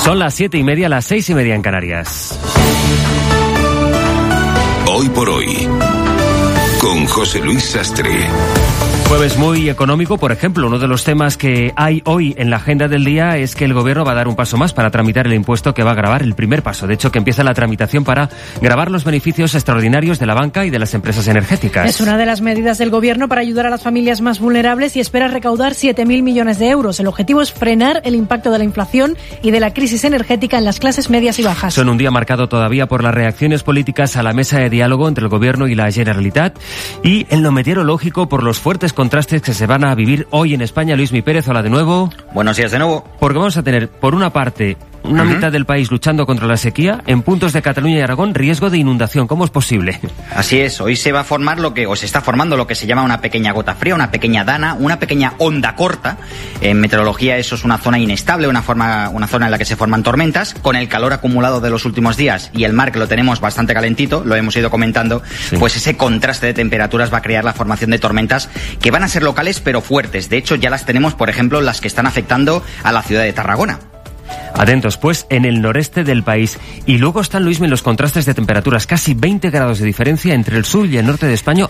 Son las 7:30, las 6:30 en Canarias. Hoy por hoy, con José Luis Sastre. Jueves muy económico, por ejemplo, uno de los temas que hay hoy en la agenda del día es que el Gobierno va a dar un paso más para tramitar el impuesto que va a gravar el primer paso. De hecho, que empieza la tramitación para gravar los beneficios extraordinarios de la banca y de las empresas energéticas. Es una de las medidas del Gobierno para ayudar a las familias más vulnerables y espera recaudar 7.000 millones de euros. El objetivo es frenar el impacto de la inflación y de la crisis energética en las clases medias y bajas. Son un día marcado todavía por las reacciones políticas a la mesa de diálogo entre el Gobierno y la Generalitat y en lo meteorológico por los fuertes contrastes que se van a vivir hoy en España. Luismi Pérez, hola de nuevo. Buenos días de nuevo. Porque vamos a tener, por una parte, una mitad del país luchando contra la sequía, en puntos de Cataluña y Aragón, riesgo de inundación. ¿Cómo es posible? Así es, hoy se va a formar se está formando lo que se llama una pequeña gota fría, una pequeña dana, una pequeña onda corta. En meteorología eso es una zona inestable, una zona en la que se forman tormentas. Con el calor acumulado de los últimos días y el mar que lo tenemos bastante calentito, lo hemos ido comentando, sí. Pues ese contraste de temperaturas va a crear la formación de tormentas que van a ser locales pero fuertes. De hecho, ya las tenemos, por ejemplo, las que están afectando a la ciudad de Tarragona. Atentos, pues, en el noreste del país. Y luego están, Luismi, los contrastes de temperaturas. Casi 20 grados de diferencia entre el sur y el norte de España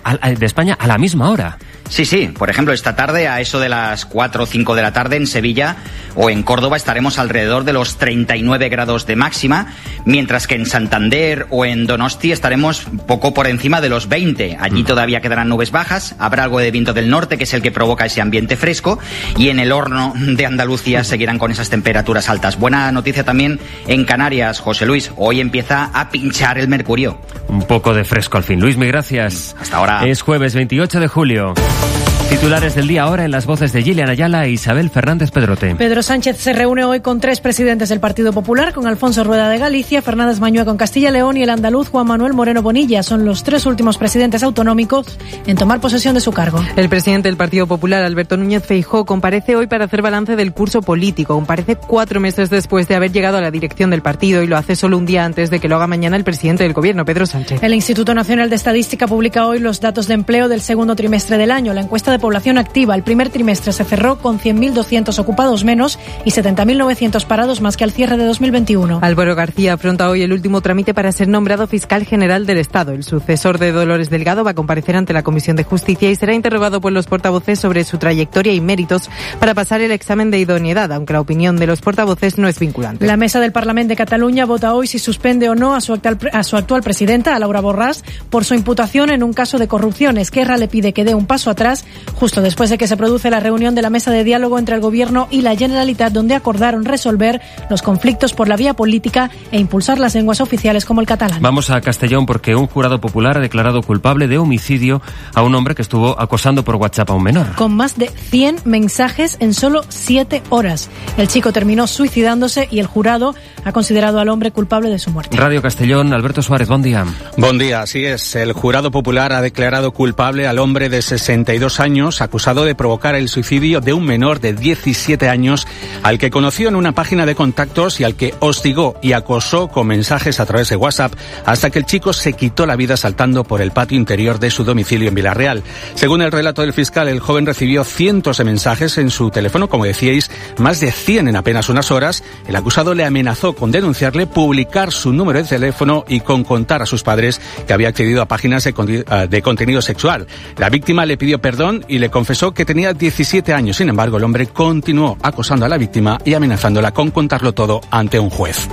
a la misma hora. Sí. Por ejemplo, esta tarde, a eso de las 4 o 5 de la tarde, en Sevilla o en Córdoba estaremos alrededor de los 39 grados de máxima, mientras que en Santander o en Donosti estaremos poco por encima de los 20. Allí todavía quedarán nubes bajas, habrá algo de viento del norte, que es el que provoca ese ambiente fresco, y en el horno de Andalucía seguirán con esas temperaturas altas. Buena noticia también en Canarias, José Luis. Hoy empieza a pinchar el mercurio. Un poco de fresco al fin. Luismi, gracias. Hasta ahora. Es jueves 28 de julio. Titulares del día ahora en las voces de Gillian Ayala e Isabel Fernández Pedrote. Pedro Sánchez se reúne hoy con 3 presidentes del Partido Popular, con Alfonso Rueda de Galicia, Fernández Mañueco con Castilla y León y el andaluz Juan Manuel Moreno Bonilla. Son los 3 últimos presidentes autonómicos en tomar posesión de su cargo. El presidente del Partido Popular, Alberto Núñez Feijóo, comparece hoy para hacer balance del curso político. Comparece 4 meses después de haber llegado a la dirección del partido y lo hace solo un día antes de que lo haga mañana el presidente del Gobierno, Pedro Sánchez. El Instituto Nacional de Estadística publica hoy los datos de empleo del segundo trimestre del año. La encuesta de población activa el primer trimestre se cerró con 100.200 ocupados menos y 70.900 parados más que al cierre de 2021. Álvaro García afronta hoy el último trámite para ser nombrado fiscal general del Estado. El sucesor de Dolores Delgado va a comparecer ante la Comisión de Justicia y será interrogado por los portavoces sobre su trayectoria y méritos para pasar el examen de idoneidad, aunque la opinión de los portavoces no es vinculante. La Mesa del Parlamento de Cataluña vota hoy si suspende o no a su actual presidenta, a Laura Borràs, por su imputación en un caso de corrupción. Esquerra le pide que dé un paso atrás justo después de que se produce la reunión de la mesa de diálogo entre el Gobierno y la Generalitat, donde acordaron resolver los conflictos por la vía política e impulsar las lenguas oficiales como el catalán. Vamos a Castellón porque un jurado popular ha declarado culpable de homicidio a un hombre que estuvo acosando por WhatsApp a un menor. Con más de 100 mensajes en solo 7 horas. El chico terminó suicidándose y el jurado ha considerado al hombre culpable de su muerte. Radio Castellón, Alberto Suárez, buen día. Buen día, así es. El jurado popular ha declarado culpable al hombre de 62 años acusado de provocar el suicidio de un menor de 17 años al que conoció en una página de contactos y al que hostigó y acosó con mensajes a través de WhatsApp hasta que el chico se quitó la vida saltando por el patio interior de su domicilio en Villarreal. Según el relato del fiscal, el joven recibió cientos de mensajes en su teléfono, como decíais, más de 100 en apenas unas horas. El acusado le amenazó con denunciarle, publicar su número de teléfono y con contar a sus padres que había accedido a páginas de contenido sexual. La víctima le pidió perdón y le confesó que tenía 17 años. Sin embargo, el hombre continuó acosando a la víctima y amenazándola con contarlo todo ante un juez.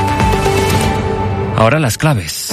Ahora las claves.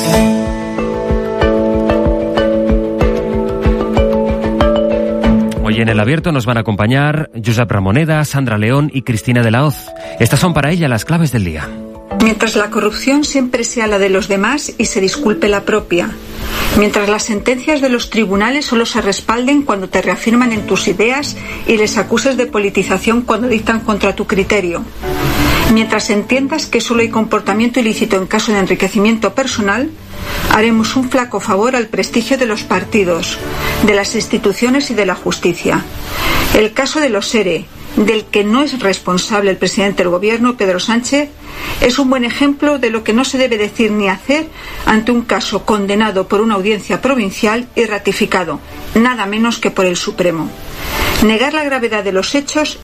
Hoy en El Abierto nos van a acompañar Josep Ramoneda, Sandra León y Cristina de la Hoz. Estas son para ella las claves del día. Mientras la corrupción siempre sea la de los demás y se disculpe la propia. Mientras las sentencias de los tribunales solo se respalden cuando te reafirman en tus ideas y les acuses de politización cuando dictan contra tu criterio. Mientras entiendas que solo hay comportamiento ilícito en caso de enriquecimiento personal, haremos un flaco favor al prestigio de los partidos, de las instituciones y de la justicia. El caso de los ERE, del que no es responsable el presidente del Gobierno, Pedro Sánchez, es un buen ejemplo de lo que no se debe decir ni hacer ante un caso condenado por una audiencia provincial y ratificado, nada menos que por el Supremo. Negar la gravedad de los hechos